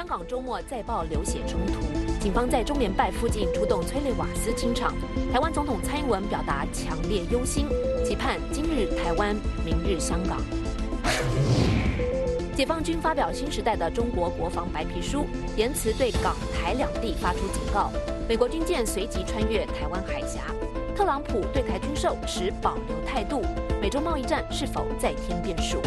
港周末再爆流血冲突，警方在中联办附近出动催泪瓦斯清场。台湾总统蔡英文表达强烈忧心，期盼今日台湾，明日香港。解放军发表新时代的中国国防白皮书，言辞对港台两地发出警告。美国军舰随即穿越台湾海峡。特朗普对台军售持保留态度，美中贸易战是否再添变数？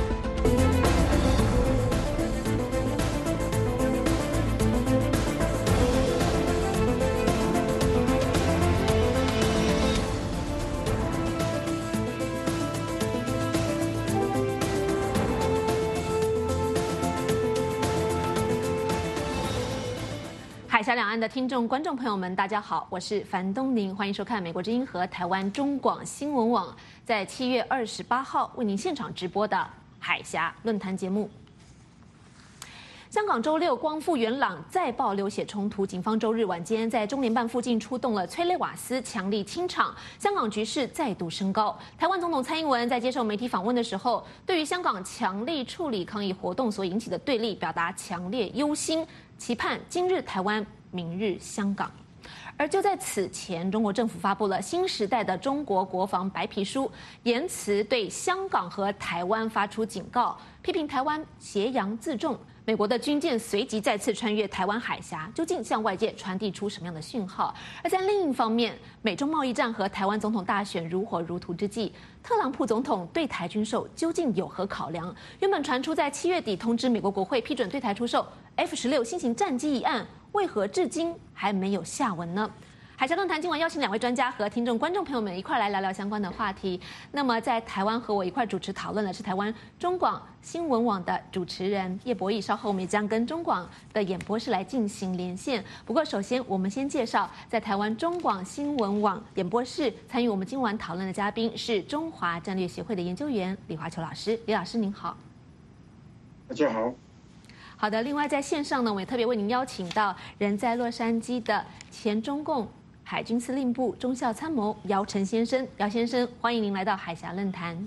海峡两岸的听众、观众朋友们，大家好，我是樊东宁，欢迎收看美国之音和台湾中广新闻网在7月28号为您现场直播的海峡论坛节目。香港周六光复元朗再爆流血冲突，警方周日晚间在中联办附近出动了催泪瓦斯，强力清场，香港局势再度升高。台湾总统蔡英文在接受媒体访问的时候，对于香港强力处理抗议活动所引起的对立，表达强烈忧心，期盼今日台湾，明日香港。而就在此前，中国政府发布了新时代的中国国防白皮书，言辞对香港和台湾发出警告，批评台湾挟洋自重。美国的军舰随即再次穿越台湾海峡，究竟向外界传递出什么样的讯号？而在另一方面，美中贸易战和台湾总统大选如火如荼之际，特朗普总统对台军售究竟有何考量？原本传出在7月底通知美国国会批准对台出售 F-16新型战机一案，为何至今还没有下文呢？海峡论坛今晚邀请2位专家和听众、观众朋友们一块来聊聊相关的话题。那么在台湾和我一块主持讨论的是台湾中广新闻网的主持人叶博弈，稍后我们也将跟中广的演播室来进行连线。不过首先我们先介绍在台湾中广新闻网演播室参与我们今晚讨论的嘉宾是中华战略协会的研究员李华球老师。李老师您好。 大家好。 好的，另外在线上呢，我也特别为您邀请到人在洛杉矶的前中共海军司令部中校参谋姚晨先生。姚先生，欢迎您来到海峡论坛。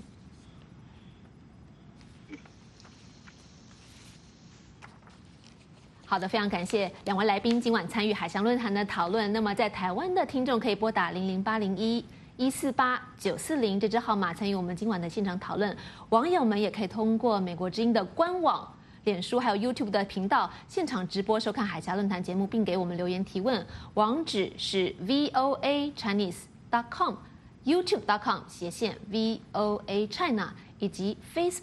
好的，非常感谢2位来宾今晚参与海峡论坛的讨论。那么在台湾的听众可以拨打008011489440这支号码参与我们今晚的现场讨论。网友们也可以通过美国之音的官网、脸书还有 YouTube 的频道现场直播收看海峡论坛节目，并给我们留言提问。网址是 voachinese.com、youtube.com/VOA China 以及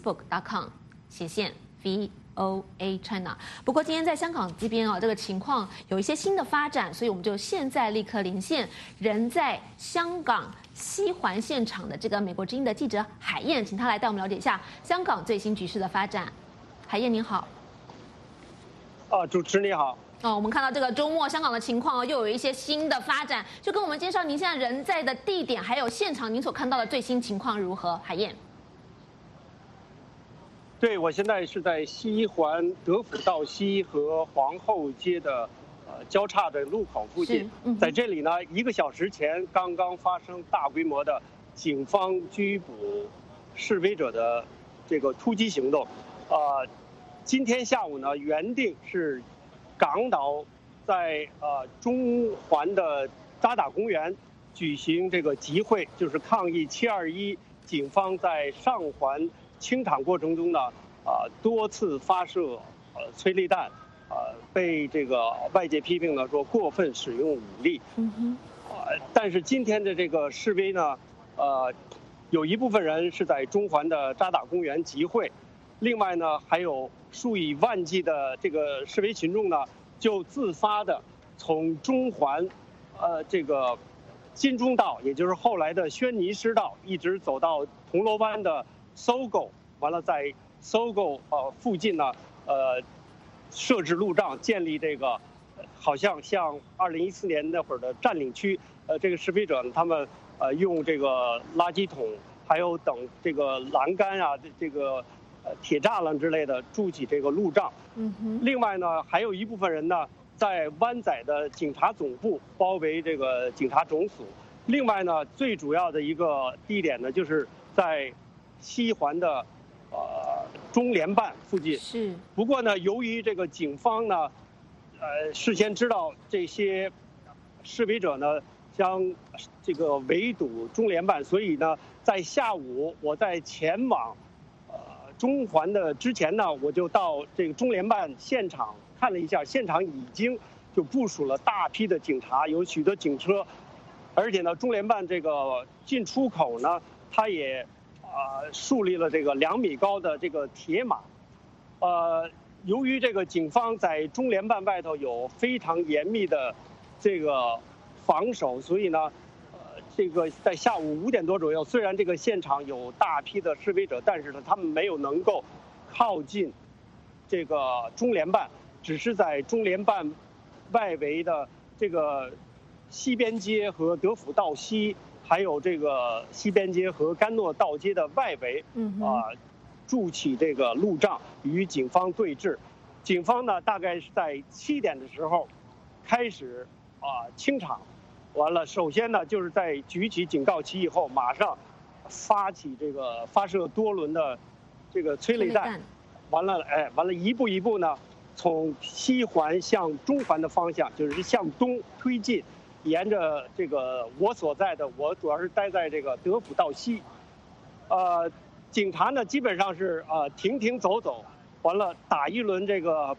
facebook.com/VOA China。不过今天在香港这边这个情况有一些新的发展，所以我们就现在立刻连线人在香港西环现场的这个美国之音的记者海燕，请他来带我们了解一下香港最新局势的发展。海燕您好。 主持人你好。 我们看到这个周末香港的情况又有一些新的发展，就跟我们介绍您现在人在的地点还有现场您所看到的最新情况如何？海燕。 对，我现在是在西环德辅道西和皇后街的交叉的路口附近，在这里呢1个小时前刚刚发生大规模的警方拘捕示威者的这个突击行动。今天下午呢，原定是港岛在中环的渣打公园举行这个集会，就是抗议721警方在上环清场过程中呢，多次发射催泪弹，被这个外界批评呢说过分使用武力。但是今天的这个示威呢，有一部分人是在中环的渣打公园集会。另外呢，还有数以万计的这个示威群众呢，就自发的从中环，这个金钟道，也就是后来的轩尼诗道，一直走到铜锣湾的SOGO，完了在SOGO附近呢，设置路障，建立这个，好像2014年那会儿的占领区，这个示威者呢，他们用这个垃圾桶，还有等这个栏杆啊，这个。铁栅栏之类的筑起这个路障。另外呢，还有一部分人呢，在湾仔的警察总部包围这个警察总署。另外呢，最主要的一个地点呢，就是在西环的中联办附近。是。不过呢，由于这个警方呢， 事先知道这些示威者呢将这个围堵中联办，所以呢，在下午我在前往中环的之前呢，我就到这个中联办现场看了一下，现场已经就部署了大批的警察，有许多警车，而且呢，中联办这个进出口呢，它也树立了这个2米高的这个铁马，由于这个警方在中联办外头有非常严密的这个防守，所以呢，这个在下午5点多左右，虽然这个现场有大批的示威者，但是呢，他们没有能够靠近这个中联办，只是在中联办外围的这个西边街和德辅道西，还有这个西边街和甘诺道街的外围，筑起这个路障与警方对峙。警方呢，大概是在7点的时候开始清场。完了，首先呢，就是在举起警告旗以后，马上发射多轮的这个催泪弹，完了，一步一步呢，从西环向中环的方向，就是向东推进，沿着这个我主要是待在这个德辅道西，警察呢基本上是停停走走，完了打一轮这个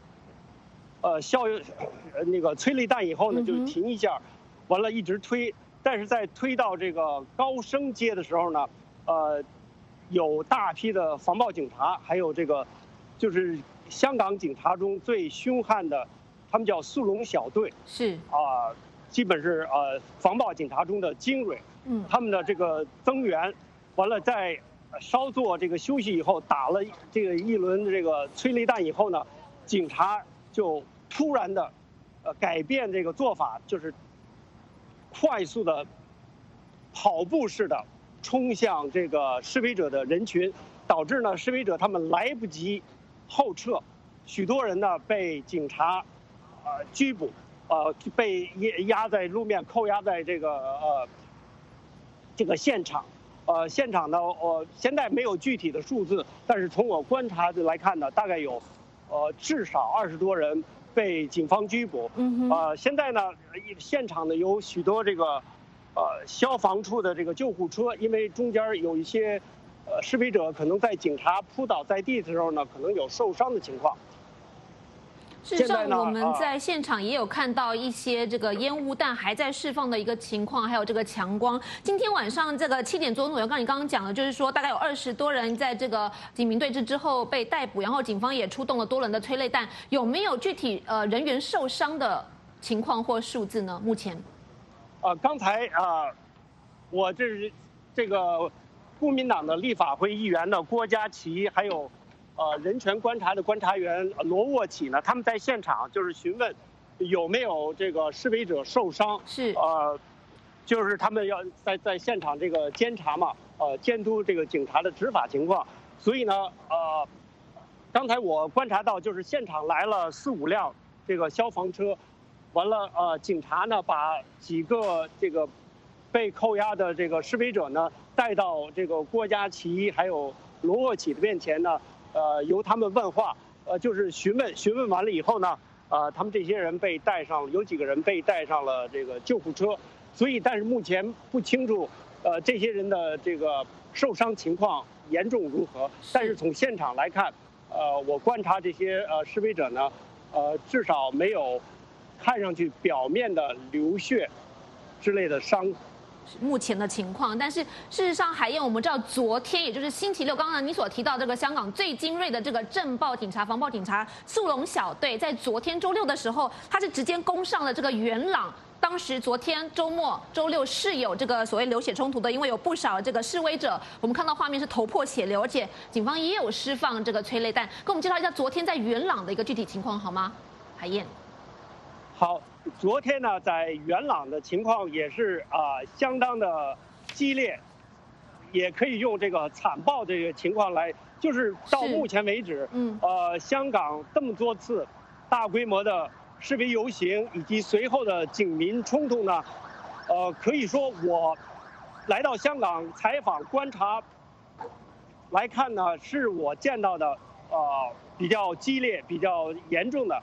那个催泪弹以后呢，就停一下。完了，一直推，但是在推到这个高升街的时候呢，有大批的防暴警察，还有这个，就是香港警察中最凶悍的，他们叫速龙小队， 是基本是防暴警察中的精锐，他们的这个增援，完了在稍作这个休息以后，打了这个一轮这个催泪弹以后呢，警察就突然的，改变这个做法，就是快速的跑步式的冲向这个示威者的人群，导致呢示威者他们来不及后撤，许多人呢被警察拘捕，被压在路面，扣押在这个现场。现场呢，现在没有具体的数字，但是从我观察的来看呢，大概有至少20多人被警方拘捕。现在呢，现场呢有许多这个消防处的这个救护车，因为中间有一些示威者可能在警察扑倒在地的时候呢，可能有受伤的情况。 事实上，我们在现场也有看到一些这个烟雾弹还在释放的一个情况，还有这个强光。今天晚上这个7点左右，刚刚讲的，就是说大概有20多人在这个警民对峙之后被逮捕，然后警方也出动了多轮的催泪弹。有没有具体人员受伤的情况或数字呢？目前， 刚才我这个国民党的立法会议员呢郭家麒，还有人权观察的观察员罗沃启呢，他们在现场就是询问有没有这个示威者受伤， 是就是他们要在现场这个监察嘛，监督这个警察的执法情况。所以呢，刚才我观察到就是现场来了4、5辆这个消防车，完了警察呢把几个这个被扣押的这个示威者呢带到这个郭家麒还有罗沃启的面前呢。由他们问话，就是询问完了以后呢，他们这些人被带上，有几个人被带上了这个救护车，所以但是目前不清楚，这些人的这个受伤情况严重如何。但是从现场来看，我观察这些示威者呢，至少没有看上去表面的流血之类的伤。 目前的情况，但是事实上，海燕，我们知道昨天，也就是星期六，刚刚你所提到这个香港最精锐的这个政暴警察、防暴警察速龙小队，在昨天周六的时候，他是直接攻上了这个元朗。当时昨天周末周六是有这个所谓流血冲突的，因为有不少这个示威者，我们看到画面是头破血流，而且警方也有释放这个催泪弹。跟我们介绍一下昨天在元朗的一个具体情况好吗？海燕。 好。昨天呢，在元朗的情况也是相当的激烈，也可以用这个惨暴这个情况来，就是到目前为止，香港这么多次大规模的示威游行以及随后的警民冲突呢，可以说我来到香港采访观察来看呢，是我见到的比较激烈、比较严重的。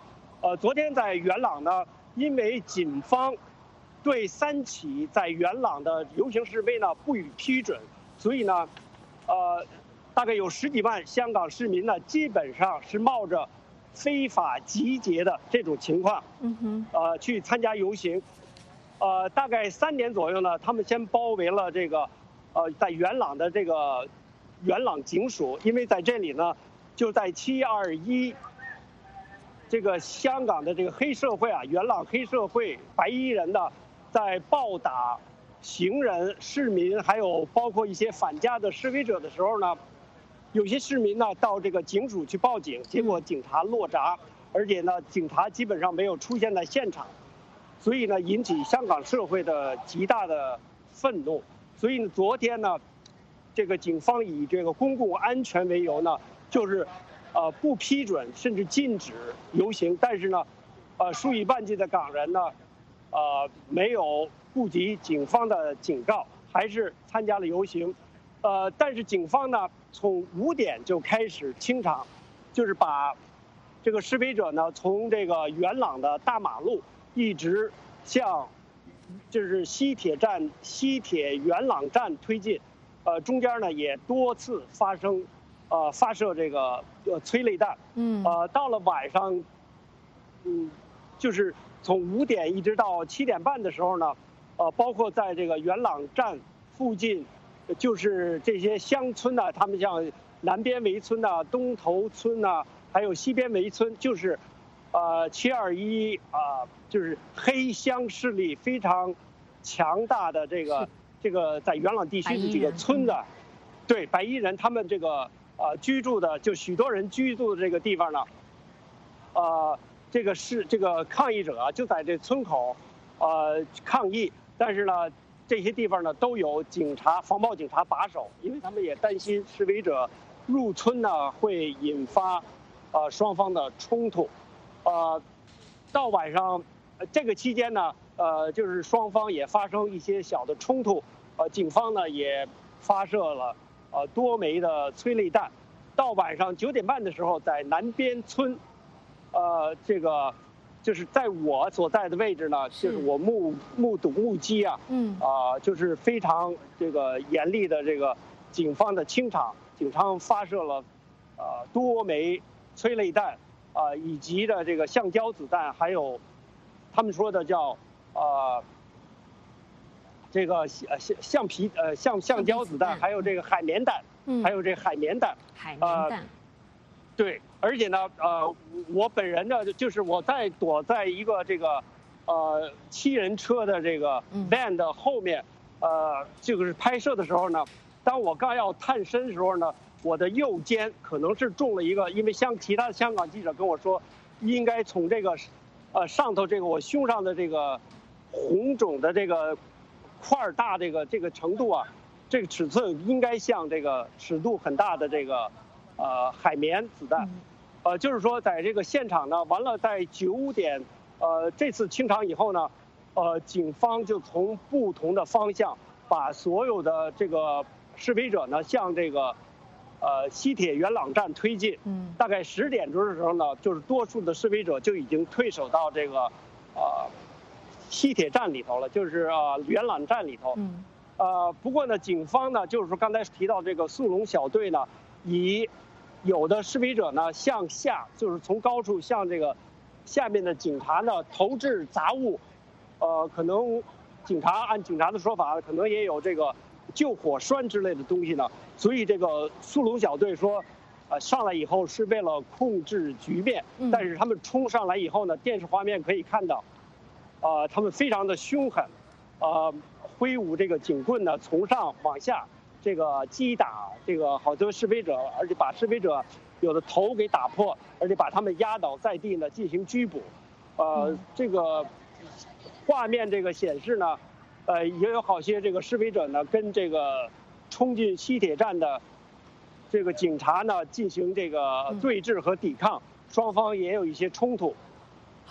昨天在元朗呢，因为警方对3起在元朗的游行示威呢不予批准，所以呢，大概有10几万香港市民呢，基本上是冒着非法集结的这种情况，去参加游行。大概3点左右呢，他们先包围了这个，在元朗的这个元朗警署，因为在这里呢，就在721。这个香港的这个黑社会啊，元朗黑社会白衣人呢，在暴打行人、市民，还有包括一些反家的示威者的时候呢，有些市民呢到这个警署去报警，结果警察落闸，而且呢，警察基本上没有出现在现场，所以呢，引起香港社会的极大的愤怒。所以呢，昨天呢，这个警方以这个公共安全为由呢，就是。不批准甚至禁止游行，但是呢，数以万计的港人呢，没有顾及警方的警告，还是参加了游行。但是警方呢，从5点就开始清场，就是把这个示威者呢从这个元朗的大马路一直向就是西铁元朗站推进，中间呢也多次发射这个催泪弹，到了晚上，就是从5点一直到7点半的时候呢，包括在这个元朗站附近，就是这些乡村呢，他们像南边围村呐、东头村呐，还有西边围村，就是721就是黑乡势力非常强大的这个在元朗地区的这个村子，对白衣人他们这个。居住的就许多人居住的这个地方呢，这个抗议者啊就在这村口，抗议，但是呢，这些地方呢都有防暴警察把守，因为他们也担心示威者入村呢会引发双方的冲突，到晚上这个期间呢，就是双方也发生一些小的冲突，警方呢也发射了。多枚的催泪弹，到晚上9点半的时候，在南边村，这个就是在我所在的位置呢，就是我目击啊，就是非常这个严厉的这个警方的清场，警方发射了多枚催泪弹，以及的这个橡胶子弹，还有他们说的叫这个橡胶子弹，还有这个海绵弹，海绵弹，对，而且呢，我本人呢，就是我躲在一个这个7人车的这个 van 的后面，就是拍摄的时候呢，当我刚要探身的时候呢，我的右肩可能是中了一个，因为其他的香港记者跟我说，应该从这个上头这个我胸上的这个红肿的这个。块大这个程度啊，这个尺寸应该像这个尺度很大的这个海绵子弹，就是说在这个现场呢，完了在9点，这次清场以后呢，警方就从不同的方向把所有的这个示威者呢向这个西铁元朗站推进，大概10点钟的时候呢，就是多数的示威者就已经退守到这个西铁站里头了，就是元朗站里头。不过呢，警方呢，就是说刚才提到这个速龙小队呢，以有的示威者呢向下，就是从高处向这个下面的警察呢投掷杂物，可能按警察的说法，可能也有这个救火栓之类的东西呢。所以这个速龙小队说，上来以后是为了控制局面，但是他们冲上来以后呢，电视画面可以看到。他们非常的凶狠，挥舞这个警棍呢，从上往下，这个击打这个好多示威者，而且把示威者有的头给打破，而且把他们压倒在地呢，进行拘捕。这个画面这个显示呢，也有好些这个示威者呢，跟这个冲进西铁站的这个警察呢进行这个对峙和抵抗，双方也有一些冲突。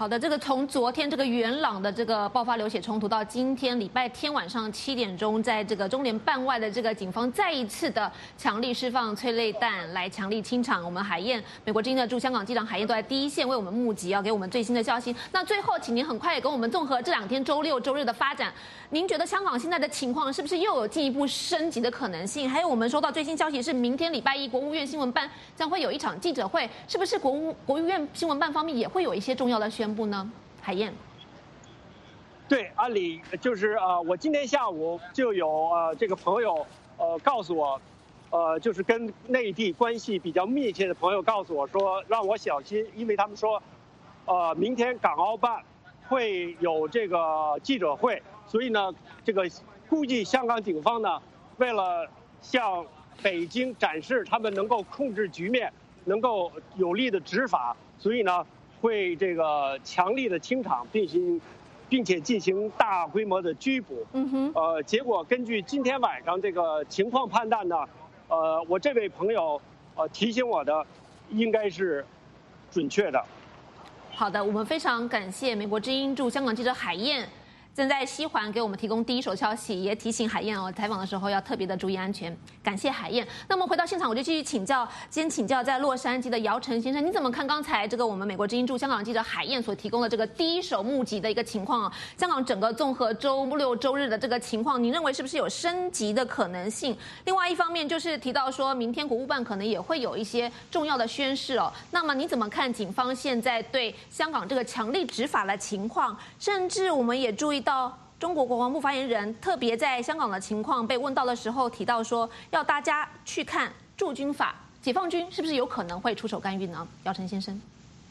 好的，这个从昨天这个元朗的这个爆发流血冲突，到今天礼拜天晚上7点钟，在这个中联办外的这个警方再一次的强力释放催泪弹来强力清场。我们海燕，美国之音的驻香港机长海燕都在第一线为我们募集，要给我们最新的消息。那最后，请您很快也跟我们综合这2天周六、周日的发展。您觉得香港现在的情况是不是又有进一步升级的可能性？还有我们收到最新消息是，明天礼拜1，国务院新闻办将会有一场记者会，是不是国务院新闻办方面也会有一些重要的宣布呢？海燕， 对，按理就是我今天下午就有这个朋友告诉我，就是跟内地关系比较密切的朋友告诉我说，让我小心，因为他们说，明天港澳办会有这个记者会，所以呢，这个估计香港警方呢，为了向北京展示他们能够控制局面，能够有力的执法，所以呢，会这个强力的清场，并且进行大规模的拘捕。结果根据今天晚上这个情况判断呢，我这位朋友提醒我的，应该是准确的。 好的，我们非常感谢美国之音驻香港记者海燕。正在西环给我们提供第一手消息，也提醒海燕采访的时候要特别的注意安全。感谢海燕。那么回到现场，我就继续请教，先请教在洛杉矶的姚晨先生，你怎么看刚才这个我们美国之音驻香港记者海燕所提供的这个第一手目击的一个情况？香港整个综合周六周日的这个情况，你认为是不是有升级的可能性？另外一方面就是提到说明天国务办可能也会有一些重要的宣示哦。那么你怎么看警方现在对香港这个强力执法的情况？甚至我们也注意到中国国防部发言人特别在香港的情况被问到的时候提到说，要大家去看驻军法，解放军是不是有可能会出手干预呢？姚晨先生，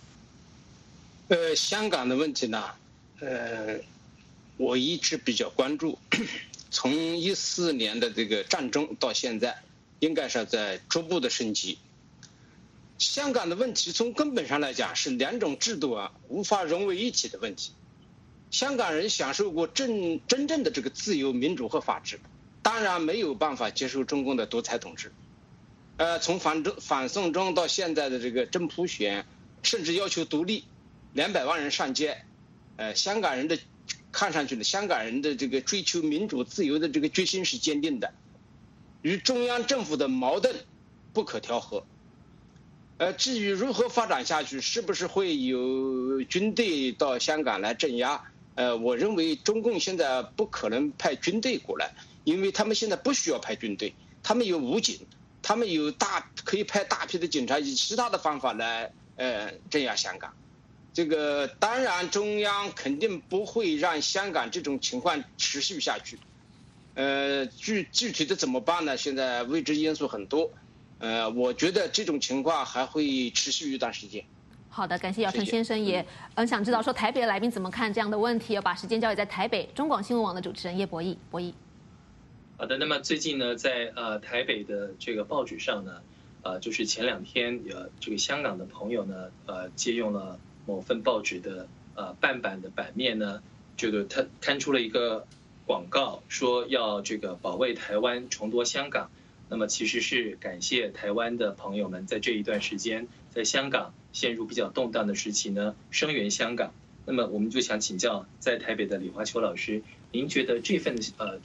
香港的问题呢，我一直比较关注，从14年的这个战争到现在，应该是在逐步的升级。香港的问题从根本上来讲是2种制度无法融为一体的问题。香港人享受过真正的这个自由、民主和法治，当然没有办法接受中共的独裁统治。从反送中到现在的这个真普选，甚至要求独立，200万人上街，香港人的看上去呢，香港人的这个追求民主自由的这个决心是坚定的，与中央政府的矛盾不可调和。至于如何发展下去，是不是会有军队到香港来镇压？我认为中共现在不可能派军队过来，因为他们现在不需要派军队，他们有武警，他们可以派大批的警察以其他的方法来镇压香港。这个当然中央肯定不会让香港这种情况持续下去。具体的怎么办呢？现在未知因素很多。我觉得这种情况还会持续一段时间。 好的，感谢姚晨先生，也想知道说台北的来宾怎么看这样的问题，要把时间交给在台北中广新闻网的主持人叶博弈。博弈， 好的，那么最近呢，在台北的这个报纸上呢，就是前2天这个香港的朋友呢，借用了某份报纸的半版的版面呢，这个他刊出了一个广告，说要这个保卫台湾，重夺香港。那么其实是感谢台湾的朋友们在这一段时间在香港陷入比较动荡的时期呢，声援香港。那么我们就想请教在台北的李华秋老师，您觉得这份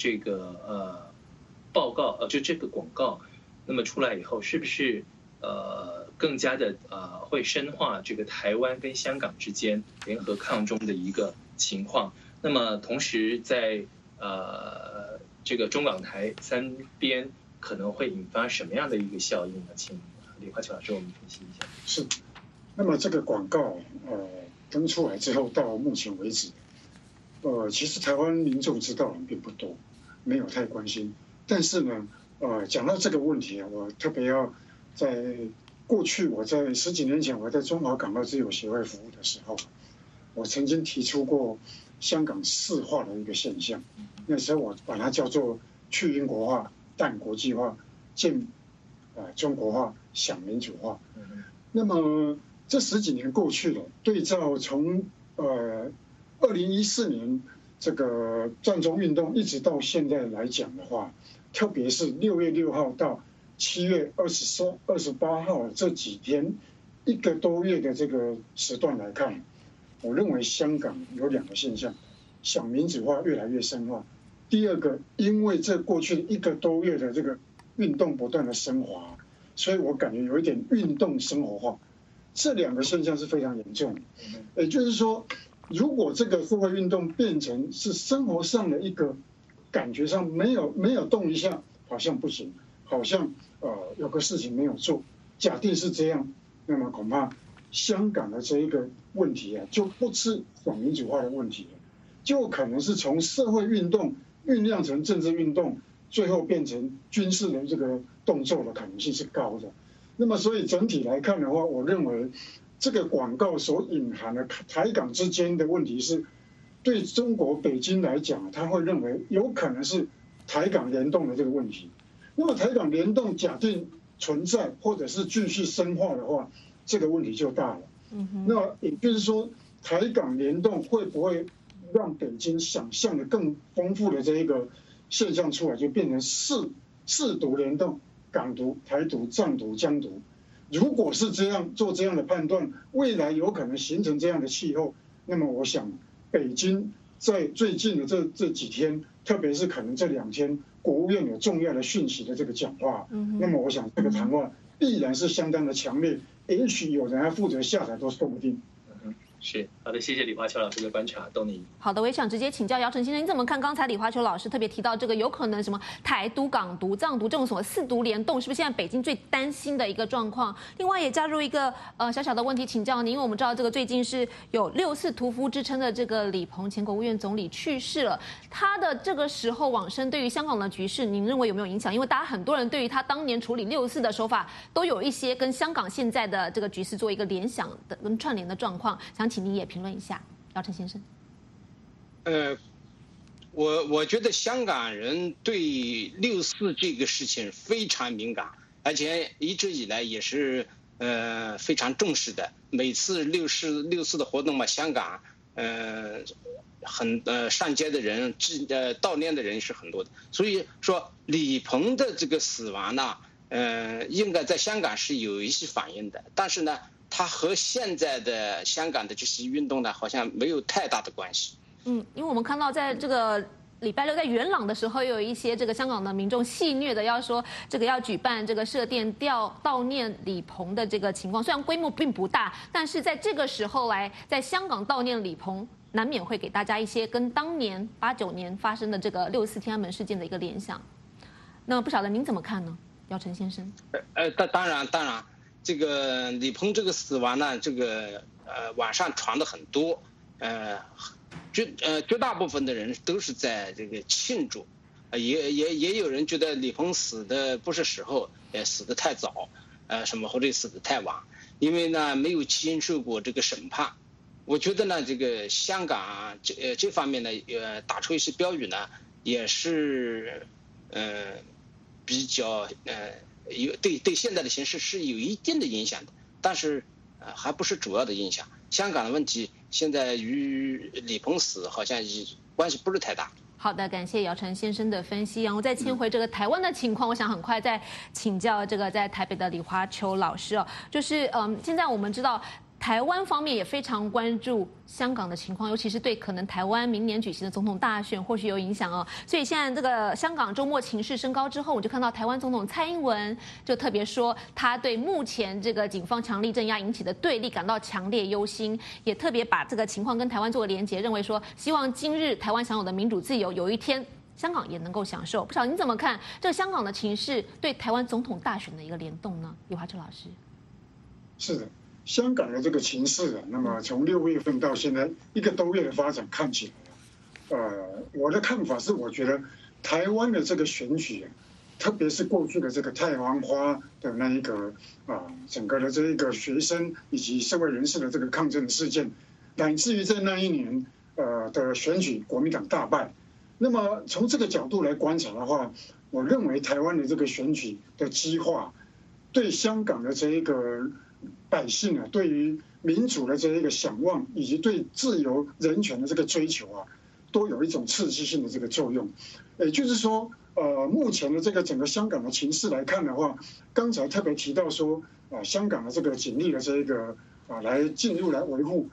报告就这个广告，那么出来以后是不是更加的会深化这个台湾跟香港之间联合抗中的一个情况？那么同时在这个中港台3边可能会引发什么样的一个效应呢？请李华秋老师我们分析一下。 是，那么这个广告登出来之后，到目前为止，其实台湾民众知道的并不多，没有太关心。但是呢，讲到这个问题我特别要在过去我在10几年前我在中华港澳自由协会服务的时候，我曾经提出过香港4化的一个现象。那时候我把它叫做去英国化、淡国际化、渐中国化、想民主化。那么这10几年过去了，对照从2014年这个占中运动一直到现在来讲的话，特别是6月6号到7月28号这几天1个多月的这个时段来看， 我认为香港有2个现象：小民主化越来越深化。第二个，因为这过去1个多月的这个运动不断的升华，所以我感觉有一点运动生活化。这2个现象是非常严重的。也就是说，如果这个社会运动变成是生活上的一个感觉上没有动一下，好像不行，好像有个事情没有做。假定是这样，那么恐怕香港的这一个问题啊，就不是小民主化的问题了，就可能是从社会运动酝酿成政治运动，最后变成军事的这个动作的可能性是高的。那么所以整体来看的话，我认为这个广告所隐含的台港之间的问题是，对中国北京来讲，他会认为有可能是台港联动的这个问题。那么台港联动假定存在或者是继续深化的话，这个问题就大了。那也就是说，台港联动会不会让北京想象的更丰富的这一个现象出来，就变成四独联动，港独、台独、藏独、疆独。如果是这样做这样的判断，未来有可能形成这样的气候，那么我想北京在最近的这几天，特别是可能这2天，国务院有重要的讯息的这个讲话，那么我想这个谈话必然是相当的强烈，也许有人还负责下台都说不定。 是好的，谢谢李华秋老师的观察，东尼。 好的，我也想直接请教姚晨先生，你怎么看刚才李华秋老师特别提到这个有可能什么台独、港独、藏独这种什么4独联动，是不是现在北京最担心的一个状况？另外也加入一个小小的问题请教您，因为我们知道这个最近是有6·4屠夫之称的这个李鹏前国务院总理去世了，他的这个时候往生对于香港的局势，您认为有没有影响？因为大家很多人对于他当年处理6·4的手法都有一些跟香港现在的这个局势做一个联想的跟串联的状况，想请您也评论一下，姚晨先生。 我觉得香港人对6·4这个事情非常敏感，而且一直以来也是非常重视的。每次6·4的活动嘛，香港上街的人悼念的人是很多的。所以说李鹏的这个死亡呢，应该在香港是有一些反应的，但是呢，它和现在的香港的这些运动呢，好像没有太大的关系。 因为我们看到在这个礼拜6在元朗的时候，有一些这个香港的民众戏谑的要说，这个要举办这个设店悼念李鹏的这个情况，虽然规模并不大，但是在这个时候来在香港悼念李鹏，难免会给大家一些跟当年89年发生的这个6·4天安门事件的一个联想。那么不晓得您怎么看呢，姚晨先生？ 当然，这个李鹏这个死亡呢，这个网上传的很多，绝大部分的人都是在这个庆祝，也有人觉得李鹏死的不是时候，死得太早，或者死得太晚，因为呢没有经受过这个审判。我觉得呢，这个香港这方面呢，打出一些标语呢，也是比较对现在的形势是有一定的影响的，但是还不是主要的影响。香港的问题现在与李鹏死好像关系不是太大。 好的，感谢姚晨先生的分析。然后再牵回这个台湾的情况，我想很快再请教这个在台北的李华秋老师哦，就是现在我们知道台湾方面也非常关注香港的情况，尤其是对可能台湾明年举行的总统大选或许有影响哦。所以现在这个香港周末情势升高之后，我就看到台湾总统蔡英文就特别说，他对目前这个警方强力镇压引起的对立感到强烈忧心，也特别把这个情况跟台湾做连结，认为说希望今日台湾享有的民主自由，有一天香港也能够享受。不晓得你怎么看这个香港的情势对台湾总统大选的一个联动呢？李华秋老师。 是的。香港的这个情势啊，那么从6月份到现在1个多月的发展看起来，我的看法是，我觉得台湾的这个选举啊，特别是过去的这个太阳花的那一个整个的这一个学生以及社会人士的这个抗争事件，乃至于在那一年的选举，国民党大败。那么从这个角度来观察的话，我认为台湾的这个选举的激化，对香港的这一个百姓啊，对于民主的这一个想望，以及对自由人权的这个追求啊，都有一种刺激性的这个作用。也就是说，目前的这个整个香港的情势来看的话，刚才特别提到说，香港的这个警力的这一个来进入来维护，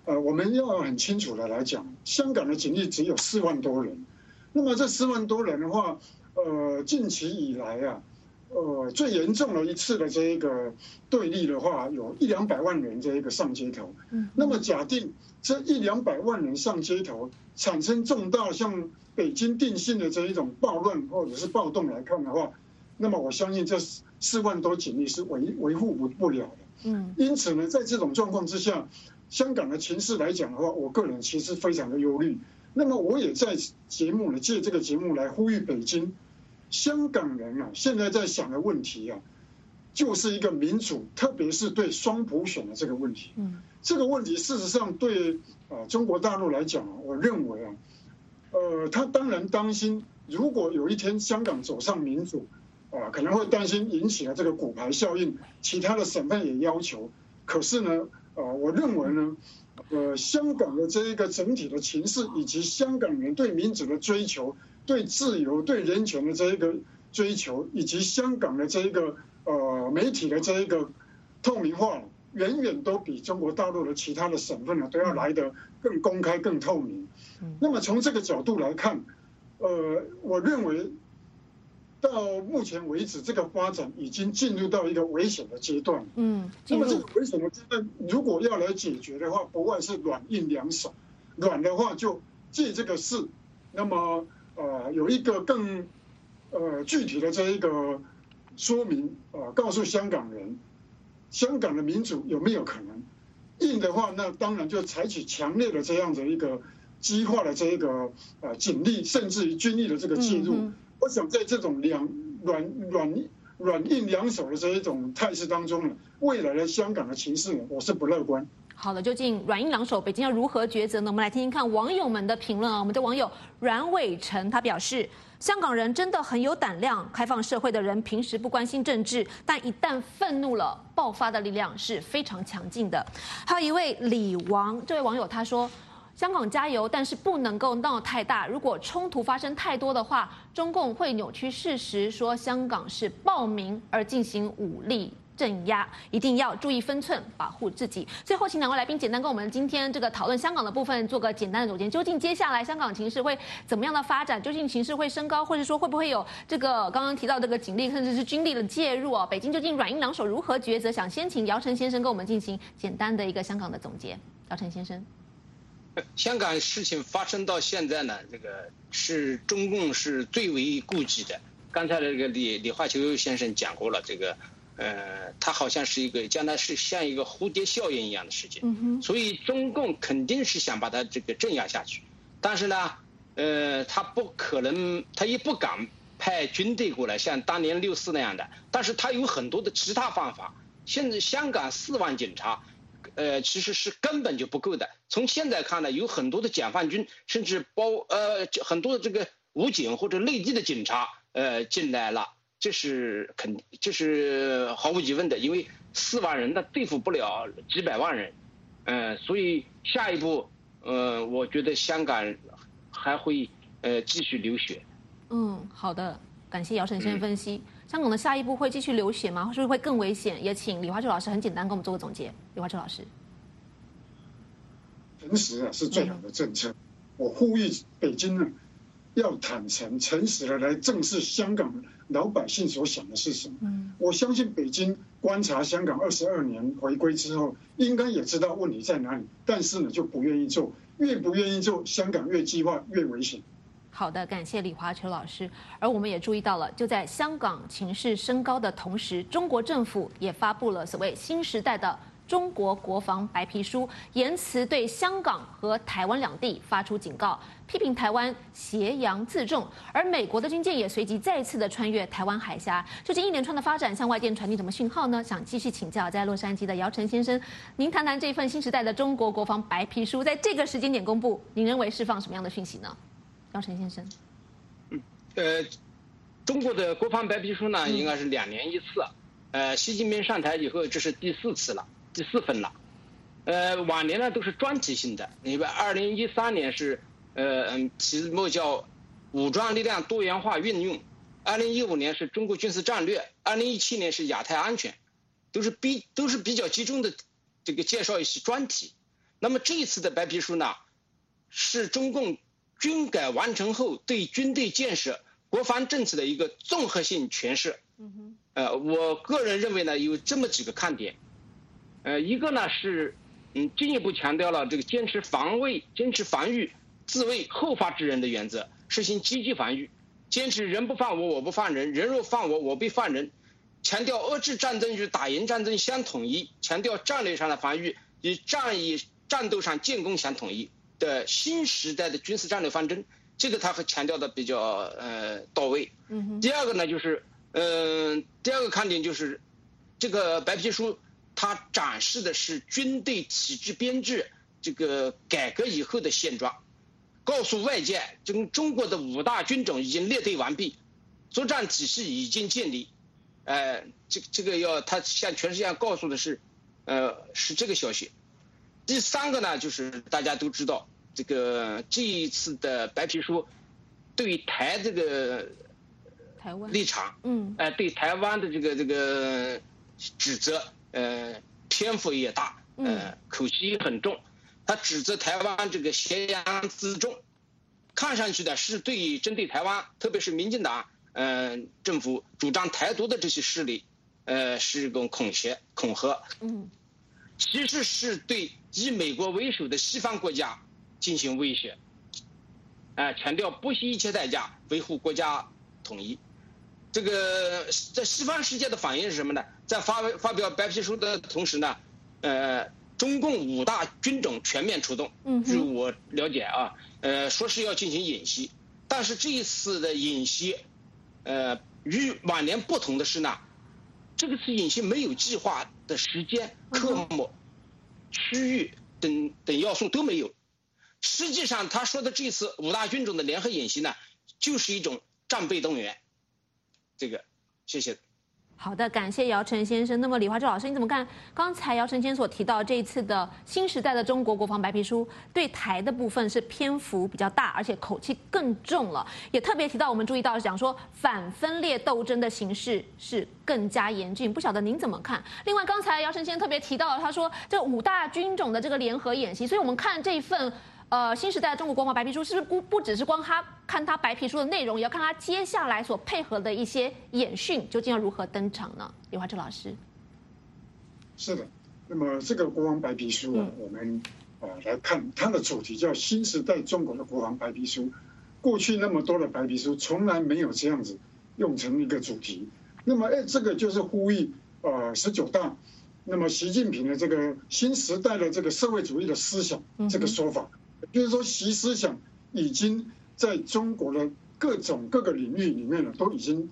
我们要很清楚的来讲，香港的警力只有4万多人。那么这4万多人的话，近期以来啊，最严重的一次的这一个对立的话，有100-200万人这一个上街头。那么假定这100-200万人上街头，产生重大像北京定性的这一种暴乱或者是暴动来看的话，那么我相信这4万多警力是维护不了的。因此呢，在这种状况之下，香港的情势来讲的话，我个人其实非常的忧虑。那么我也在节目呢，借这个节目来呼吁北京，香港人啊，现在在想的问题啊，就是一个民主，特别是对双普选的这个问题。这个问题事实上对中国大陆来讲，我认为啊，他当然担心，如果有一天香港走上民主，可能会担心引起了这个骨牌效应，其他的省份也要求。可是呢，我认为呢。香港的这一个整体的情势，以及香港人对民主的追求、对自由、对人权的这一个追求，以及香港的这一个媒体的这一个透明化，远远都比中国大陆的其他的省份呢都要来得更公开、更透明。那么从这个角度来看，我认为到目前为止，这个发展已经进入到一个危险的阶段。那么这个危险的阶段，如果要来解决的话，不外是软硬两手。软的话就借这个事，那么有一个更具体的这一个说明告诉香港人，香港的民主有没有可能？硬的话，那当然就采取强烈的这样的一个激化的这一个警力，甚至于军力的这个介入。我想在这种软硬两手的这一种态势当中呢，未来的香港的情势呢，我是不乐观。 好的，究竟软硬两手，北京要如何抉择呢？我们来听听看网友们的评论啊。我们的网友阮伟成他表示，香港人真的很有胆量，开放社会的人平时不关心政治，但一旦愤怒了，爆发的力量是非常强劲的。还有一位李王，这位网友他说，香港加油，但是不能够闹太大。如果冲突发生太多的话，中共会扭曲事实，说香港是暴民而进行武力镇压，一定要注意分寸，保护自己。最后，请两位来宾简单跟我们今天这个讨论香港的部分做个简单的总结。究竟接下来香港情势会怎么样的发展？究竟情势会升高，或者说会不会有这个刚刚提到这个警力甚至是军力的介入啊？北京究竟软硬两手如何抉择？想先请姚晨先生跟我们进行简单的一个香港的总结。姚晨先生。 香港事情发生到现在呢，这个是中共是最为顾忌的。刚才这个李华球先生讲过了，这个它好像是一个将来是像一个蝴蝶效应一样的事情，所以中共肯定是想把它这个镇压下去，但是呢，他不可能，他也不敢派军队过来，像当年64那样的，但是他有很多的其他方法。现在香港4万警察。其实是根本就不够的。从现在看呢，有很多的解放军，甚至很多的这个武警或者内地的警察进来了，这是毫无疑问的，因为4万人他对付不了几百万人，所以下一步我觉得香港还会继续流血。 好的，感谢姚晨先生分析。香港的下一步会继续流血吗？是不是会更危险？也请李华秋老师很简单跟我们做个总结。李华秋老师， 诚实是最好的政策。我呼吁北京呢，要坦诚、诚实的来正视香港老百姓所想的是什么。我相信北京观察香港22年回归之后，应该也知道问题在哪里，但是呢就不愿意做，越不愿意做，香港越激化越危险。 好的，感谢李华秋老师。而我们也注意到了，就在香港情势升高的同时，中国政府也发布了所谓新时代的中国国防白皮书，言辞对香港和台湾两地发出警告，批评台湾挟洋自重。而美国的军舰也随即再次的穿越台湾海峡。究竟一连串的发展向外界传递什么讯号呢？想继续请教在洛杉矶的姚晨先生，您谈谈这份新时代的中国国防白皮书在这个时间点公布，您认为释放什么样的讯息呢？姚晨先生， 中国的国防白皮书呢，应该是2年一次。习近平上台以后，这是第4份了。往年呢都是专题性的。你比2013年是题目叫武装力量多元化运用，2015年是中国军事战略，2017年是亚太安全，都是比较集中的这个介绍一些专题。 那么这一次的白皮书呢，是中共军改完成后对军队建设、国防政策的一个综合性诠释。我个人认为呢，有这么几个看点。一个呢是进一步强调了这个坚持防御、自卫、后发制人的原则，实行积极防御，坚持人不犯我，我不犯人，人若犯我，我必犯人，强调遏制战争与打赢战争相统一，强调战略上的防御与战斗上建功相统一的新时代的军事战略方针，这个他强调的比较到位。第二个呢就是第二个看点就是这个白皮书它展示的是军队体制编制这个改革以后的现状，告诉外界中国的5大军种已经列队完毕，作战体系已经建立。这个他向全世界告诉的是这个消息。第三个呢，就是大家都知道，这一次的白皮书对这个台湾立场，对台湾的这个指责，篇幅也大，口气也很重。他指责台湾这个挟洋自重，看上去的是针对台湾，特别是民进党政府主张台独的这些势力，是一种恐吓，其实是对以美国为首的西方国家进行威胁，强调不惜一切代价维护国家统一。这个在西方世界的反应是什么呢？在发表白皮书的同时呢，中共5大军种全面出动。据我了解啊，说是要进行演习，但是这一次的演习，与往年不同的是呢，这个次演习没有计划的时间、科目、区域等要素都没有。实际上，他说的这次5大军种的联合演习呢，就是一种战备动员。谢谢。 好的，感谢姚晨先生。那么李华洲老师，你怎么看刚才姚晨先生所提到这一次的新时代的中国国防白皮书对台的部分是篇幅比较大，而且口气更重了，也特别提到我们注意到讲说反分裂斗争的形势是更加严峻，不晓得您怎么看？另外，刚才姚晨先生特别提到，他说这5大军种的这个联合演习，所以我们看这一份新时代的中国国防白皮书，是不是不只是光看它白皮书的内容，也要看它接下来所配合的一些演训究竟要如何登场呢？李华洲老师。 是的，那么这个国防白皮书我们来看，它的主题叫新时代中国的国防白皮书。过去那么多的白皮书，从来没有这样子用成一个主题。那么这个就是呼吁19大，那么习近平的这个新时代的这个社会主义的思想这个说法。就是说，习思想已经在中国的各个领域里面呢，都已经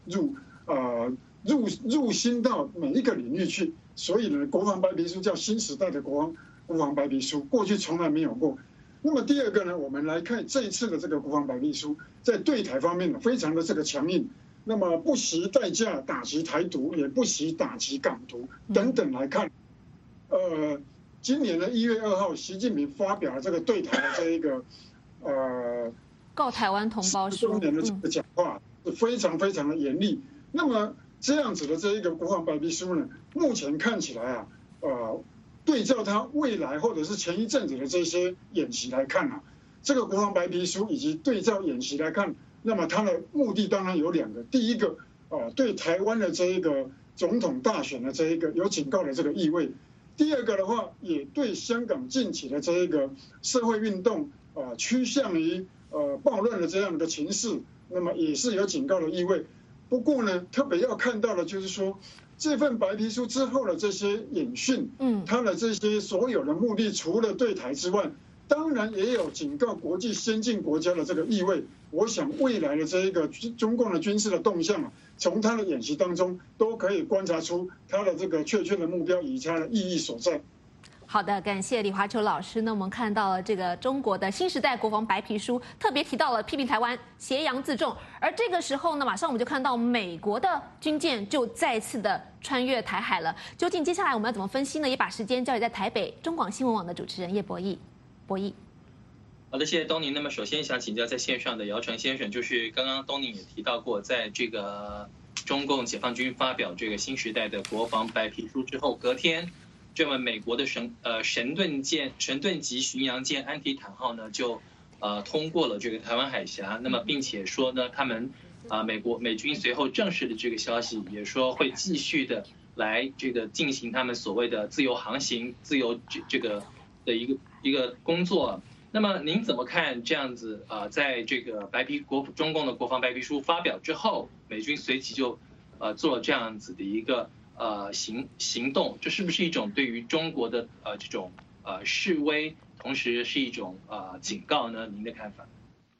入心到每一个领域去。所以呢，国防白皮书叫新时代的国防白皮书，过去从来没有过。那么第二个呢，我们来看这一次的这个国防白皮书，在对台方面呢，非常的这个强硬。那么不惜代价打击台独，也不惜打击港独等等来看，今年的1月2号，习近平发表了这个对台的这一个告台湾同胞书 10周年的这个讲话，是非常非常的严厉。那么这样子的这一个国防白皮书呢，目前看起来对照它未来或者是前一阵子的这些演习来看这个国防白皮书以及对照演习来看，那么它的目的当然有2个，第一个对台湾的这一个总统大选的这一个有警告的这个意味。第二个的话，也对香港近期的这一个社会运动趋向于暴乱的这样的情势，那么也是有警告的意味。不过呢，特别要看到的就是说，这份白皮书之后的这些演训，它的这些所有的目的，除了对台之外，当然也有警告国际先进国家的这个意味。我想未来的这一个中共的军事的动向从他的演习当中都可以观察出他的这个确切的目标以及他的意义所在。 好的，感谢李华洲老师。那我们看到了这个中国的新时代国防白皮书，特别提到了批评台湾挟洋自重，而这个时候呢，马上我们就看到美国的军舰就再次的穿越台海了。究竟接下来我们要怎么分析呢？也把时间交给在台北中广新闻网的主持人叶博弈。 好的，谢谢东宁。那么首先想请教在线上的姚晨先生，就是刚刚东宁也提到过，在这个中共解放军发表这个新时代的国防白皮书之后，隔天这么美国的神盾级巡洋舰安提坦号呢就通过了这个台湾海峡，那么并且说呢他们美军随后证实的这个消息，也说会继续的来这个进行他们所谓的自由航行、自由这个的一个工作。那么您怎么看这样子在这个中共的国防白皮书发表之后，美军随即就做了这样子的一个行动，这是不是一种对于中国的这种示威，同时是一种警告呢？您的看法？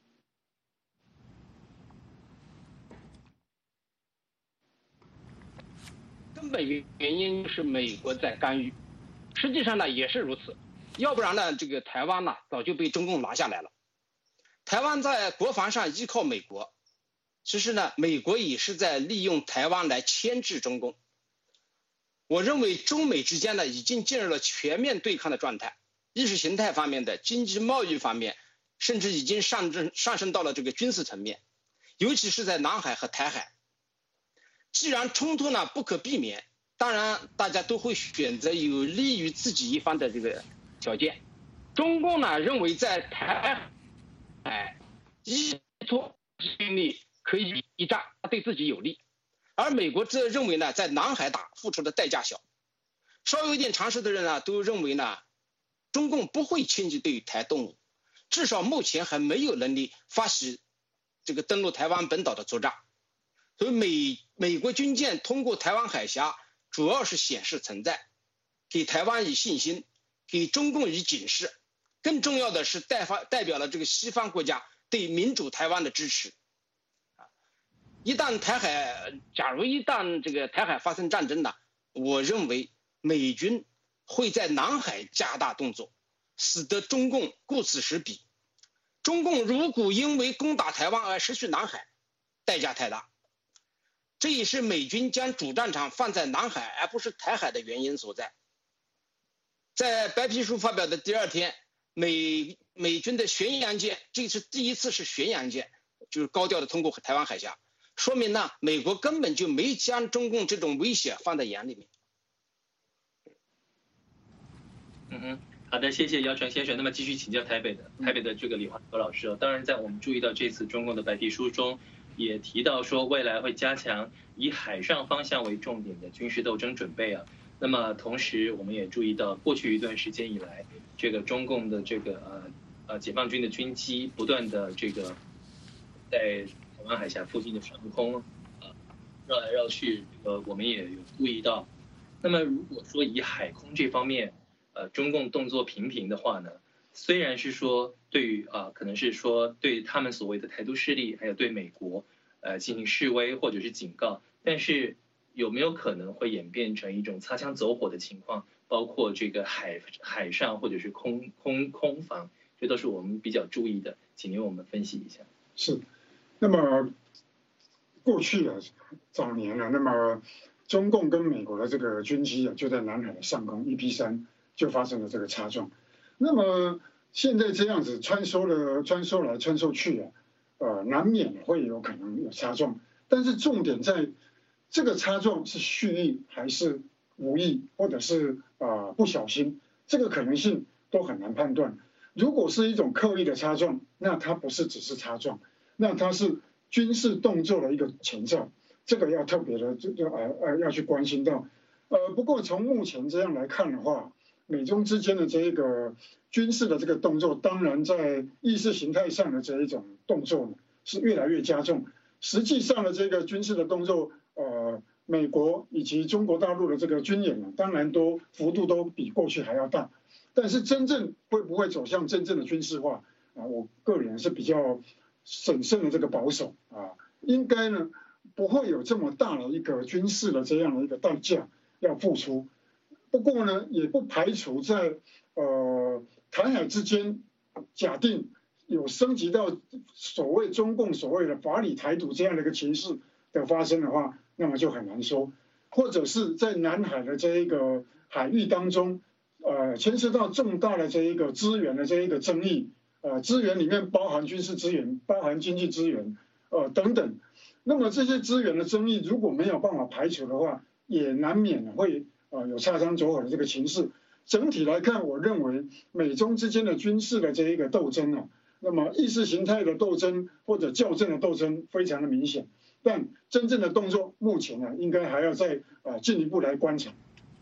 根本原因是美国在干预，实际上呢也是如此，要不然呢这个台湾呢早就被中共拿下来了。台湾在国防上依靠美国，其实呢美国也是在利用台湾来牵制中共。我认为中美之间呢已经进入了全面对抗的状态，意识形态方面的、经济贸易方面，甚至已经上升到了这个军事层面，尤其是在南海和台海。既然冲突呢不可避免，当然大家都会选择有利于自己一方的这个条件。中共呢认为在台海依托兵力可以一战，对自己有利，而美国则认为呢在南海打付出的代价小。稍有一点常识的人呢都认为呢中共不会轻易对台动武，至少目前还没有能力发起这个登陆台湾本岛的作战。所以美国军舰通过台湾海峡，主要是显示存在，给台湾以信心，给中共以警示，更重要的是代表了这个西方国家对民主台湾的支持。假如一旦这个台海发生战争呢，我认为美军会在南海加大动作，使得中共顾此失彼。中共如果因为攻打台湾而失去南海，代价太大。这也是美军将主战场放在南海而不是台海的原因所在。在白皮书发表的第二天，美军的巡洋舰，这是第一次是巡洋舰，就是高调的通过台湾海峡，说明呢美国根本就没将中共这种威胁放在眼里面。 好的，谢谢姚传先生。那么继续请教台北的这个李华和老师。当然在我们注意到这次中共的白皮书中也提到说未来会加强以海上方向为重点的军事斗争准备那么同时我们也注意到过去一段时间以来，这个中共的这个解放军的军机不断的这个在台湾海峡附近的上空绕来绕去，我们也有注意到。那么如果说以海空这方面中共动作频频的话呢，虽然是说对于可能是说对他们所谓的台独势力还有对美国进行示威或者是警告，但是有没有可能会演变成一种擦枪走火的情况，包括这个海上或者是空防，这都是我们比较注意的，请您为我们分析一下。 是，那么过去早年那么中共跟美国的这个军机就在南海的上空EP3就发生了这个擦撞。那么现在这样子穿梭来穿梭去难免会有可能有擦撞，但是重点在这个擦撞是蓄意还是无意，或者是不小心，这个可能性都很难判断。如果是一种刻意的擦撞，那它不是只是擦撞，那它是军事动作的一个前兆，这个要特别的要去关心到。不过从目前这样来看的话，美中之间的这一个军事的这个动作，当然在意识形态上的这一种动作呢是越来越加重。实际上的这个军事的动作，美国以及中国大陆的这个军演呢，当然幅度都比过去还要大。但是真正会不会走向真正的军事化我个人是比较审慎的这个保守应该呢不会有这么大的一个军事的这样的一个代价要付出。不过呢，也不排除在台海之间，假定有升级到中共所谓的法理台独这样的一个情势的发生的话，那么就很难说。或者是在南海的这一个海域当中，牵涉到重大的这一个资源的这一个争议，资源里面包含军事资源，包含经济资源，等等。那么这些资源的争议如果没有办法排除的话，也难免会有擦枪走火的这个情势。整体来看，我认为美中之间的军事的这一个斗争啊，那么意识形态的斗争或者校正的斗争非常的明显，但真正的动作目前呢，应该还要再进一步来观察。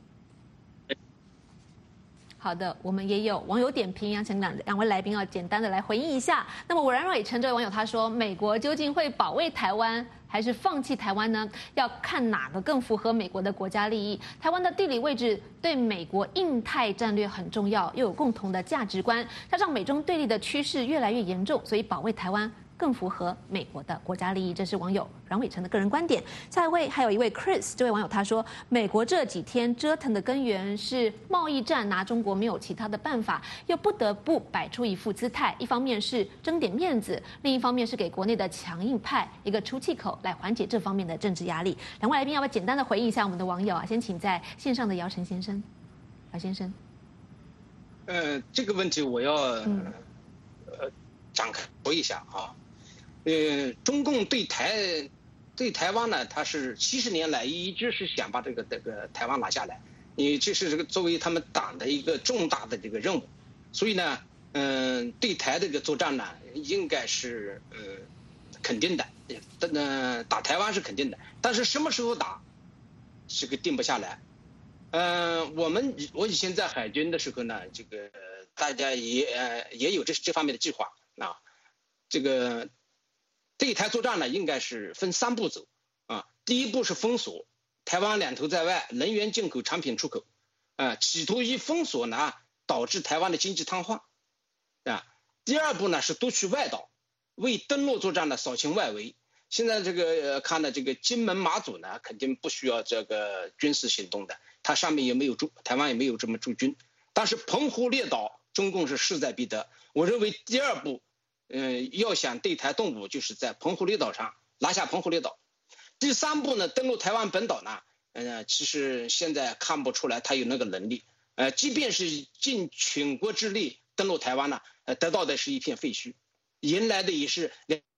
好的，我们也有网友点评，请两位来宾要简单的来回应一下。那么我阮蕊成这位网友他说，美国究竟会保卫台湾还是放弃台湾呢？要看哪个更符合美国的国家利益。台湾的地理位置对美国印太战略很重要，又有共同的价值观，加上美中对立的趋势越来越严重，所以保卫台湾更符合美国的国家利益，这是网友阮伟成的个人观点。下一位还有一位 Chris， 这位网友他说，美国这几天折腾的根源是贸易战，拿中国没有其他的办法，又不得不摆出一副姿态，一方面是争点面子，另一方面是给国内的强硬派一个出气口，来缓解这方面的政治压力。两位来宾要不要简单的回应一下我们的网友啊？先请在线上的姚晨先生，姚先生。 这个问题我要展开说一下啊。中共对台湾呢，他是70年来一直是想把这个台湾拿下来，这是这个作为他们党的一个重大的这个任务，所以呢，对台这个作战呢，应该是肯定的，打台湾是肯定的，但是什么时候打，这个定不下来。我以前在海军的时候呢，这个大家也有这方面的计划啊，这个。对台作战呢，应该是分3步走啊。第一步是封锁，台湾两头在外，能源进口、产品出口，企图以封锁呢导致台湾的经济瘫痪啊。第二步呢是夺取外岛，为登陆作战呢扫清外围。现在这个看的这个金门、马祖呢，肯定不需要这个军事行动的，它上面也没有台湾也没有这么驻军。但是澎湖列岛，中共是势在必得。我认为第二步。要想对台动武，就是在澎湖列岛上拿下澎湖列岛。第3步呢，登陆台湾本岛呢，其实现在看不出来他有那个能力。即便是尽全国之力登陆台湾呢，得到的是一片废墟，迎来的也是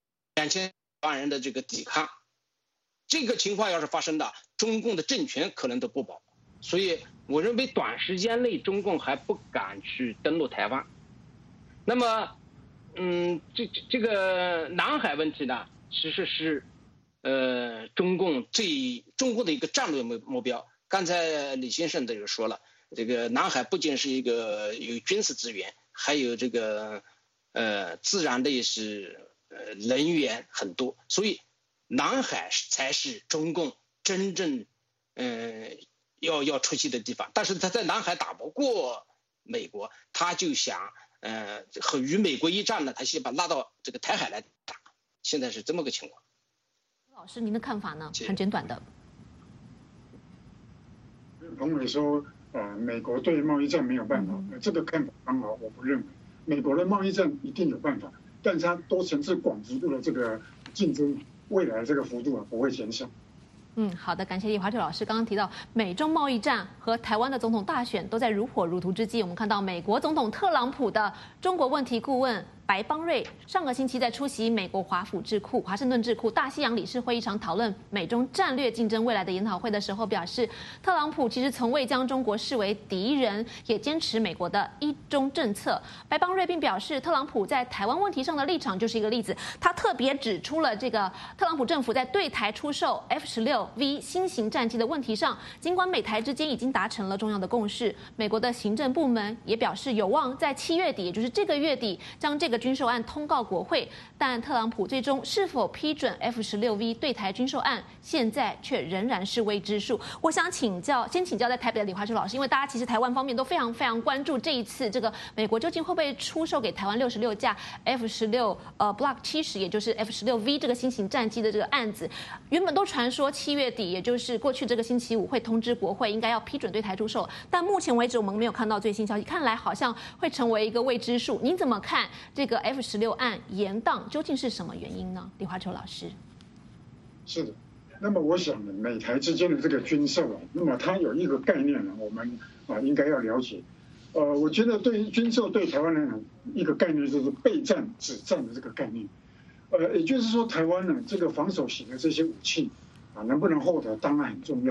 2000万人的这个抵抗。这个情况要是发生的，中共的政权可能都不保。所以我认为短时间内中共还不敢去登陆台湾。那么。这个南海问题呢，其实是中共的一个战略目标。刚才李先生也说了，这个南海不仅是一个有军事资源，还有这个自然的也是能源很多，所以南海才是中共真正要出击的地方。但是他在南海打不过美国，他就想。和与美国一战呢，他先把拉到这个台海来打，现在是这么个情况。 老师，您的看法呢？很简短的。 彭伟说，美国对贸易战没有办法，这个看法刚好我不认为。美国的贸易战一定有办法，但是它多层次、广幅度的这个竞争，未来这个幅度不会减小。 好的，感谢李华球老师。刚刚提到美中贸易战和台湾的总统大选都在如火如荼之际，我们看到美国总统特朗普的中国问题顾问白邦瑞上个星期在出席美国华盛顿智库大西洋理事会一场讨论美中战略竞争未来的研讨会的时候表示，特朗普其实从未将中国视为敌人，也坚持美国的一中政策。白邦瑞并表示，特朗普在台湾问题上的立场就是一个例子。他特别指出了这个特朗普政府在对台出售 F-16V 新型战机的问题上，尽管美台之间已经达成了重要的共识，美国的行政部门也表示有望在7月底，也就是这个月底将这个军售案通告国会，但特朗普最终是否批准 F-16V 对台军售案，现在却仍然是未知数。我想先请教在台北的李华球老师，因为大家其实台湾方面都非常关注这一次这个美国究竟会不会出售给台湾66架 F-16 Block 70，也就是 F-16V 这个新型战机的这个案子，原本都传说7月底，也就是过去这个星期五会通知国会应该要批准对台出售，但目前为止我们没有看到最新消息，看来好像会成为一个未知数。您怎么看这个 F-16案延宕究竟是什么原因呢？李华球老师。 是的，那么我想美台之间的这个军售那么它有一个概念我们应该要了解。我觉得对于军售对台湾来讲一个概念就是备战止战的这个概念。也就是说台湾这个防守型的这些武器能不能获得当然很重要，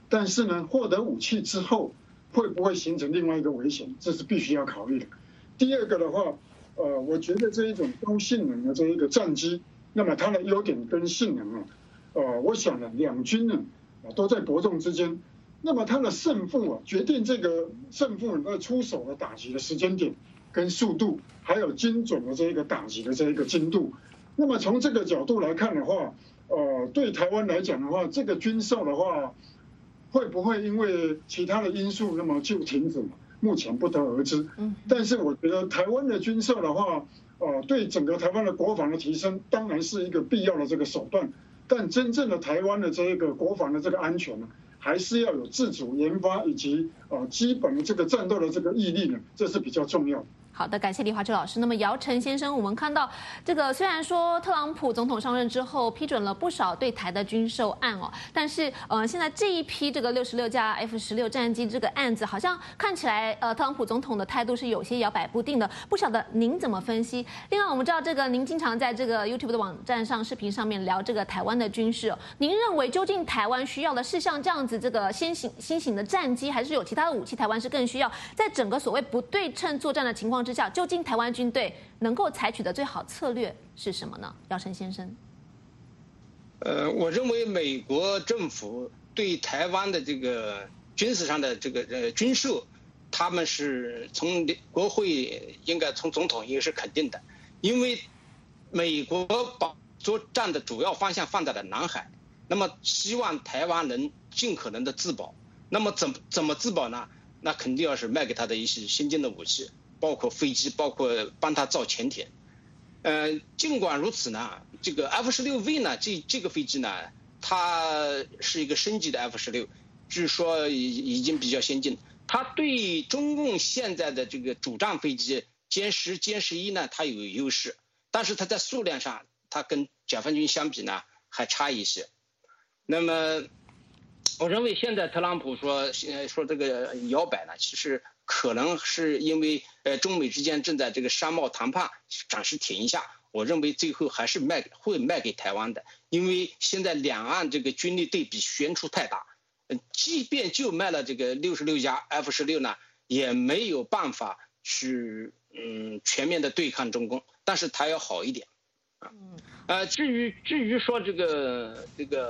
但是呢，获得武器之后会不会形成另外一个危险，这是必须要考虑的。第二个的话，我觉得这一种高性能的这一个战机，那么它的优点跟性能啊，我想呢，两军呢都在伯仲之间。那么它的胜负啊，决定这个胜负的出手的打击的时间点跟速度，还有精准的这一个打击的这一个精度。那么从这个角度来看的话，对台湾来讲的话，这个军售的话，会不会因为其他的因素那么就停止？目前不得而知。但是我觉得台湾的军售的话，对整个台湾的国防的提升，当然是一个必要的这个手段。但真正的台湾的这一个国防的这个安全呢，还是要有自主研发以及基本的这个战斗的这个毅力呢，这是比较重要的。 好的，感谢李华秋老师。那么姚晨先生，我们看到这个虽然说特朗普总统上任之后批准了不少对台的军售案哦，但是现在这一批这个66架 F-16战机这个案子，好像看起来特朗普总统的态度是有些摇摆不定的，不晓得您怎么分析？另外我们知道这个您经常在这个 YouTube 的网站上视频上面聊这个台湾的军事哦，您认为究竟台湾需要的是像这样子这个新型的战机，还是有其他的武器台湾是更需要？在整个所谓不对称作战的情况之下，究竟台湾军队能够采取的最好策略是什么呢？姚晨先生， 我认为美国政府对台湾的这个军事上的这个军售，他们是从国会应该从总统也是肯定的，因为美国把作战的主要方向放在了南海，那么希望台湾能尽可能的自保。那么怎么自保呢？那肯定要是卖给他的一些先进的武器，包括飞机，包括帮他造潜艇。尽管如此呢，这个 F-16V 呢，这个飞机呢，它是一个升级的 F-16，据说已经比较先进。它对中共现在的这个主战飞机歼10、歼11呢，它有优势，但是它在数量上，它跟解放军相比呢，还差一些。那么，我认为现在特朗普说这个摇摆呢，其实可能是因为中美之间正在这个商贸谈判暂时停一下，我认为最后还是会卖给台湾的，因为现在两岸这个军力对比悬殊太大，即便就卖了这个66架 F-16呢，也没有办法去全面的对抗中共，但是它要好一点至于说这个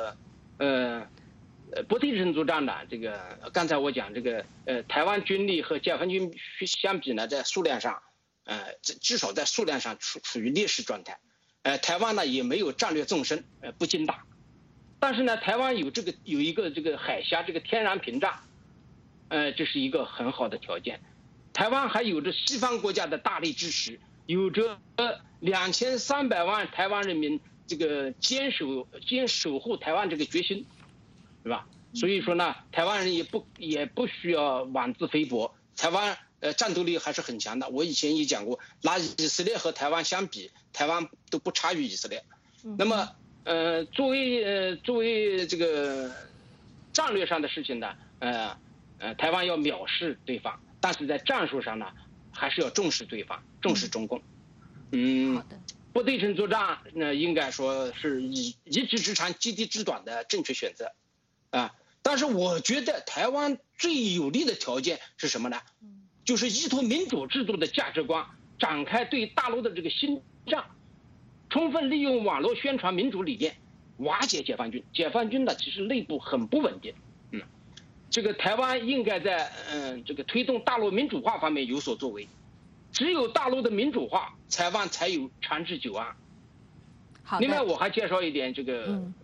不对称作战的这个，刚才我讲这个台湾军力和解放军相比呢，在数量上，至少在数量上处于劣势状态。台湾呢也没有战略纵深，不经大，但是呢，台湾有一个这个海峡这个天然屏障，这是一个很好的条件。台湾还有着西方国家的大力支持，有着2300万台湾人民这个坚守护台湾这个决心。是吧？所以说呢，台湾人也不需要妄自菲薄，台湾战斗力还是很强的。我以前也讲过，拿以色列和台湾相比，台湾都不差于以色列。那么作为这个战略上的事情呢，台湾要藐视对方，但是在战术上呢，还是要重视对方，重视中共。 好的。 不对称作战呢，应该说是一技之长，击敌之短的正确选择。但是我觉得台湾最有利的条件是什么呢？就是依托民主制度的价值观，展开对大陆的这个新战，充分利用网络宣传民主理念，瓦解解放军。解放军呢，其实内部很不稳定。这个台湾应该在这个推动大陆民主化方面有所作为。只有大陆的民主化，台湾才有长治久安。另外，我还介绍一点这个，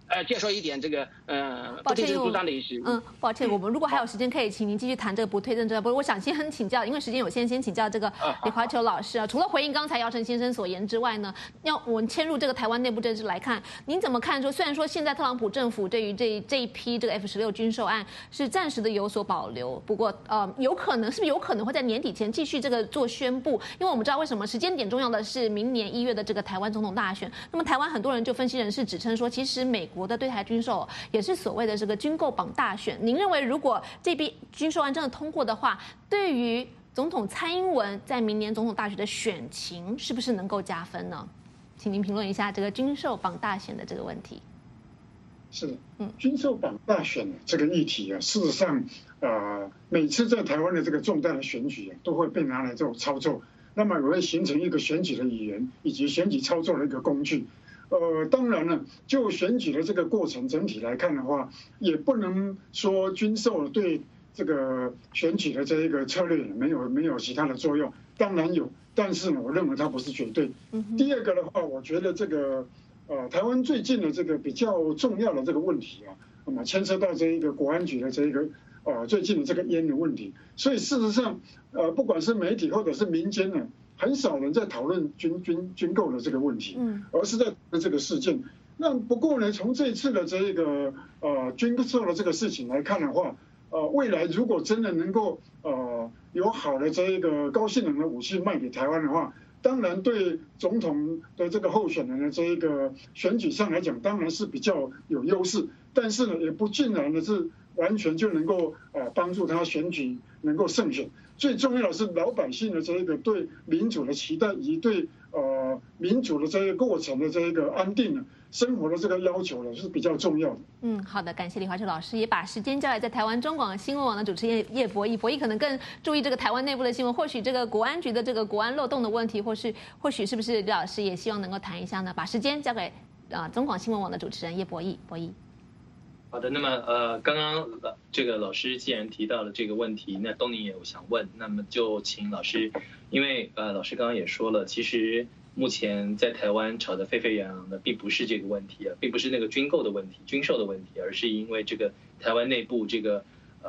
不对称作战的一些。 抱歉，我们如果还有时间，可以请您继续谈这个不对称作战。不过我想先请教，因为时间有限，先请教这个李华秋老师啊。除了回应刚才姚晨先生所言之外呢，要我们迁入这个台湾内部政治来看，您怎么看？说虽然说现在特朗普政府对于这一批这个 F-16军售案是暂时的有所保留，不过是不是有可能会在年底前继续这个做宣布？因为我们知道为什么时间点重要的是明年1月的这个台湾总统大选。那么台湾很多人就分析人士指称说，其实美国的对台军售也是所谓的这个军购榜大选。您认为如果这笔军售案真的通过的话，对于总统蔡英文在明年总统大选的选情是不是能够加分呢？请您评论一下这个军售榜大选的这个问题。 是的，军售榜大选这个议题啊，事实上每次在台湾的这个重大的选举啊，都会被拿来做操作，那么也会形成一个选举的语言以及选举操作的一个工具。当然了，就选举的这个过程整体来看的话，也不能说军售对这个选举的这一个策略没有其他的作用，当然有，但是呢，我认为它不是绝对。第二个的话，我觉得这个台湾最近的这个比较重要的这个问题啊，那么牵涉到这一个国安局的这一个最近的这个烟的问题，所以事实上不管是媒体或者是民间呢，很少人在讨论军购的这个问题，而是在这个事件。那不过呢，从这次的这一个军售的这个事情来看的话，未来如果真的能够有好的这一个高性能的武器卖给台湾的话，当然对总统的这个候选人的这一个选举上来讲，当然是比较有优势，但是呢，也不尽然的是完全就能够帮助他选举能够胜选。最重要的是老百姓的这一个对民主的期待，以及对民主的这个过程的这一个安定生活的这个要求呢，是比较重要的。 好的，感谢李华秋老师，也把时间交来在台湾中广新闻网的主持人叶博弈可能更注意这个台湾内部的新闻，或许这个国安局的这个国安漏洞的问题，或许是不是李老师也希望能够谈一下呢？把时间交给中广新闻网的主持人叶博弈。 好的，那么刚刚这个老师既然提到了这个问题，那东宁也有想问，那么就请老师，因为老师刚刚也说了，其实目前在台湾吵得沸沸扬扬的，并不是这个问题并不是那个军购的问题、军售的问题，而是因为这个台湾内部这个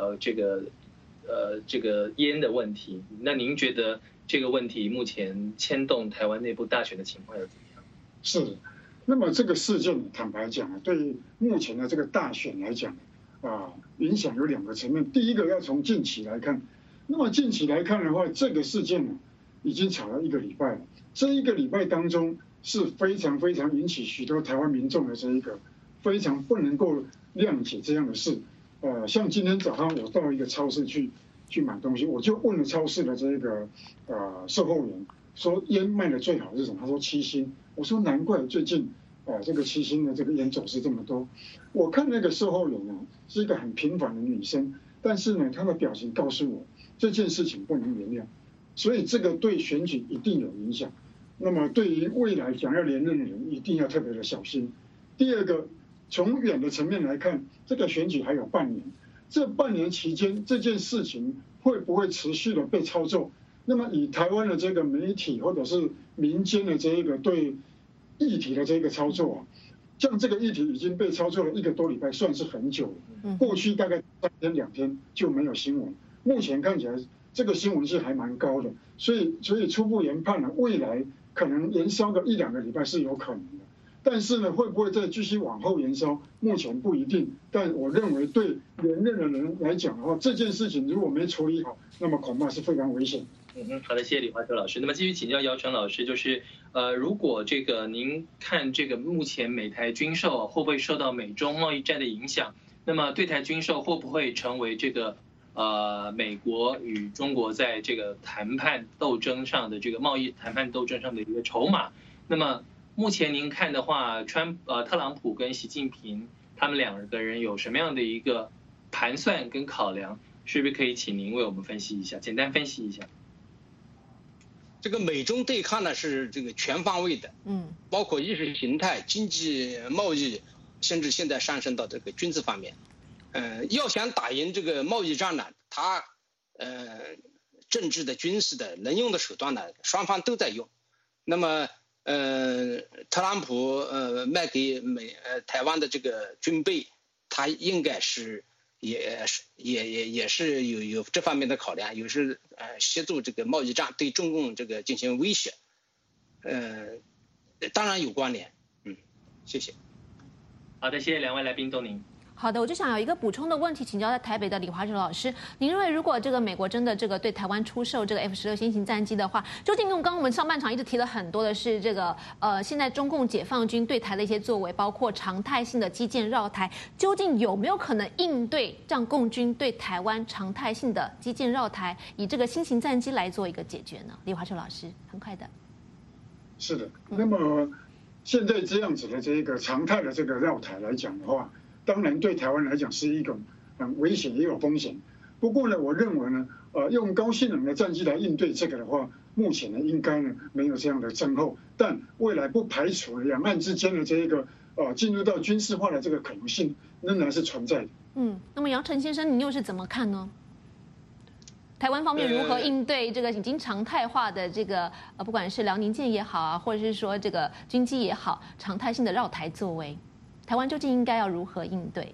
烟的问题。那您觉得这个问题目前牵动台湾内部大选的情况又怎么样？ 是。那么这个事件，坦白讲对目前的这个大选来讲影响有2个层面。第一个要从近期来看，那么近期来看的话，这个事件已经吵了1个礼拜了。这1个礼拜当中是非常非常引起许多台湾民众的这一个非常不能够谅解这样的事。像今天早上我到一个超市去买东西，我就问了超市的这个售货员，说烟卖的最好是什么？他说7星。我说难怪最近这个7星的这个烟走势这么多。我看那个售货员是一个很平凡的女生，但是呢，她的表情告诉我这件事情不能原谅，所以这个对选举一定有影响。那么对于未来想要连任的人，一定要特别的小心。第二个，从远的层面来看，这个选举还有半年，这半年期间这件事情会不会持续的被操作？那么以台湾的这个媒体或者是民间的这一个对议题的这个操作像这个议题已经被操作了1个多礼拜，算是很久了。过去大概3天2天就没有新闻，目前看起来这个新闻是还蛮高的，所以初步研判未来可能延烧个1-2个礼拜是有可能的。但是呢，会不会再继续往后延烧？目前不一定。但我认为对连任的人来讲的话，这件事情如果没处理好，那么恐怕是非常危险。 好的，谢谢李华秋老师。那么继续请教姚晨老师，就是如果这个您看这个目前美台军售会不会受到美中贸易战的影响？那么对台军售会不会成为这个美国与中国在这个谈判斗争上的这个贸易谈判斗争上的一个筹码？那么目前您看的话，特朗普跟习近平他们2个人有什么样的一个盘算跟考量？是不是可以请您为我们分析一下，简单分析一下？ 这个美中对抗呢是这个全方位的，包括意识形态、经济、贸易，甚至现在上升到这个军事方面。要想打赢这个贸易战呢，它政治的、军事的能用的手段呢，双方都在用。那么特朗普卖给台湾的这个军备，他应该是也是有这方面的考量，有时协助这个贸易战对中共这个进行威胁，当然有关联。谢谢。 好的，谢谢2位来宾，东宁。 好的，我就想有一个补充的问题，请教在台北的李华秋老师，您认为如果这个美国真的这个对台湾出售这个 F-16新型战机的话，究竟刚刚我们上半场一直提了很多的是这个现在中共解放军对台的一些作为，包括常态性的基建绕台，究竟有没有可能应对让共军对台湾常态性的基建绕台，以这个新型战机来做一个解决呢？李华秋老师，很快的。 是的，那么现在这样子的这个常态的这个绕台来讲的话， 当然对台湾来讲是一种很危险也有风险。不过呢，我认为呢，用高性能的战机来应对这个的话，目前呢应该呢没有这样的症候，但未来不排除两岸之间的这一个进入到军事化的这个可能性仍然是存在的。 那么杨晨先生，你又是怎么看呢？台湾方面如何应对这个已经常态化的这个不管是辽宁舰也好啊，或者是说这个军机也好，常态性的绕台作为，台湾究竟应该要如何应对？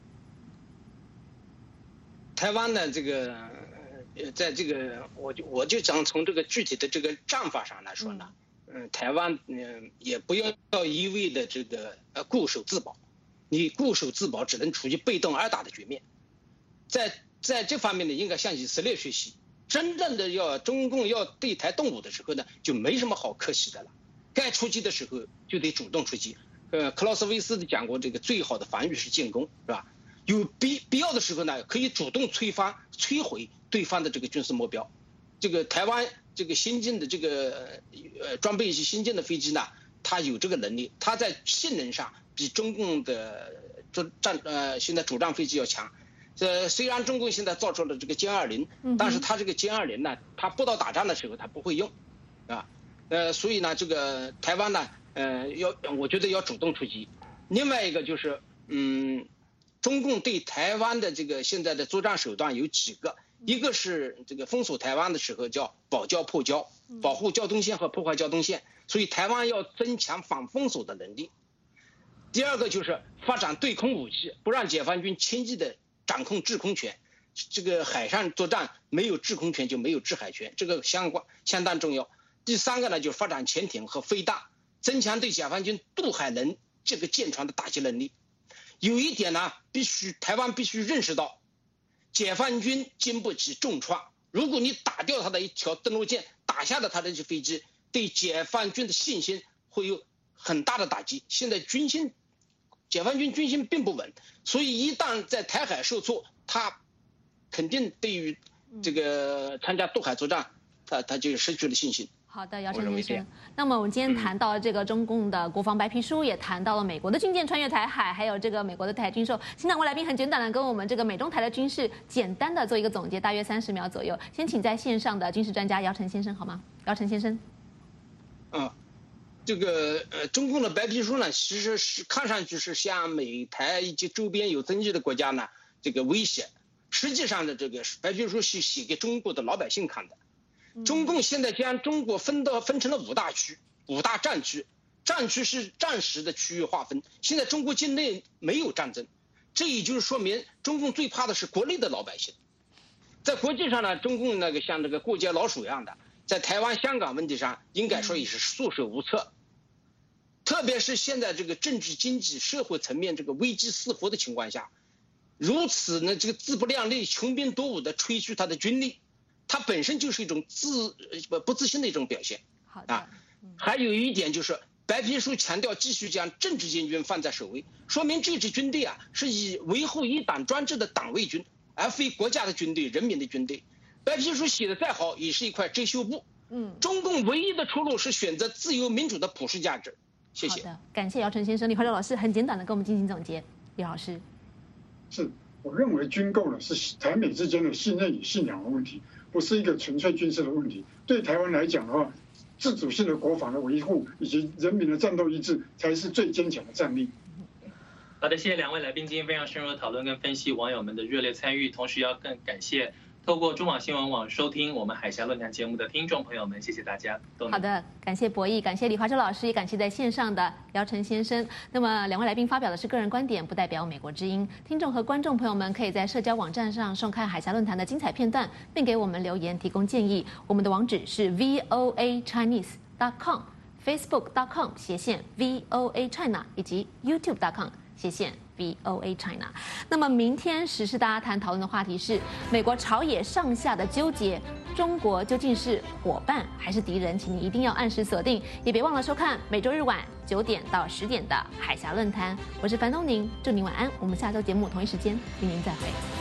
台湾的这个，在这个我就讲从这个具体的这个战法上来说呢，台湾也不要一味的这个固守自保，你固守自保只能处于被动挨打的局面，在这方面呢，应该向以色列学习。真正的中共要对台动武的时候呢，就没什么好客气的了，该出击的时候就得主动出击。克劳斯威斯讲过，这个最好的防御是进攻，是吧？有必要的时候呢，可以主动摧毁对方的这个军事目标。这个台湾这个先进的这个装备一些先进的飞机呢，它有这个能力，它在性能上比中共的现在主战飞机要强。虽然中共现在造出了这个歼20，但是它这个歼20呢，它不到打仗的时候它不会用，啊，所以呢，这个台湾呢，我觉得要主动出击。另外一个就是，中共对台湾的这个现在的作战手段有几个，一个是这个封锁台湾的时候叫保交破交，保护交通线和破坏交通线，所以台湾要增强反封锁的能力。第二个就是发展对空武器，不让解放军轻易的掌控制空权，这个海上作战没有制空权就没有制海权，这个相当重要。第三个呢，就是发展潜艇和飞弹，增强对解放军渡海这个舰船的打击能力。有一点呢，台湾必须认识到，解放军经不起重创。如果你打掉他的一条登陆舰，打下了他的这飞机，对解放军的信心会有很大的打击。现在解放军军心并不稳，所以一旦在台海受挫，他肯定对于这个参加渡海作战，他就失去了信心。 好的，姚晨先生。那么我们今天谈到这个中共的国防白皮书，也谈到了美国的军舰穿越台海，还有这个美国的台军售。现在我们来宾很简短的跟我们这个美中台的军事简单的做一个总结，大约30秒左右。先请在线上的军事专家姚晨先生好吗？姚晨先生。 这个中共的白皮书呢，其实是看上去是向美台以及周边有争议的国家呢这个威胁，实际上的这个白皮书是写给中国的老百姓看的。中共现在将中国分成了5大区、5大战区，战区是战时的区域划分。现在中国境内没有战争，这也就是说明中共最怕的是国内的老百姓。在国际上呢，中共那个像这个过街老鼠一样的，在台湾、香港问题上，应该说也是束手无策。特别是现在这个政治、经济、社会层面这个危机四伏的情况下，如此呢这个自不量力、穷兵黩武的吹嘘他的军力，它本身就是一种不自信的一种表现。 好的。 还有一点就是白皮书强调继续将政治建军放在首位，说明这支军队啊是以维护一党专制的党卫军，而非国家的军队、人民的军队。白皮书写的再好，也是一块遮羞布。中共唯一的出路是选择自由民主的普世价值。谢谢。 好的，感谢姚晨先生。李怀柔老师很简短的跟我们进行总结。李老师。 是，我认为军购呢是台美之间的信任与信仰的问题，不是一个纯粹军事的问题。对台湾来讲的话，自主性的国防的维护以及人民的战斗意志才是最坚强的战力。 好的，谢谢2位来宾今天非常深入的讨论跟分析，网友们的热烈参与，同时要更感谢透过中网新闻网收听我们海峡论坛节目的听众朋友们，谢谢大家。 好的，感谢博弈，感谢李华洲老师，也感谢在线上的姚晨先生。那么2位来宾发表的是个人观点，不代表美国之音。听众和观众朋友们可以在社交网站上收看海峡论坛的精彩片段，并给我们留言提供建议。我们的网址是 voachinese.com、facebook.com/VOA China 以及 youtube.com/VOA China。那么明天时事大家谈讨论的话题是美国朝野上下的纠结，中国究竟是伙伴还是敌人？请你一定要按时锁定，也别忘了收看每周日晚9点到10点的海峡论坛。我是樊东宁，祝您晚安。我们下周节目同一时间与您再会。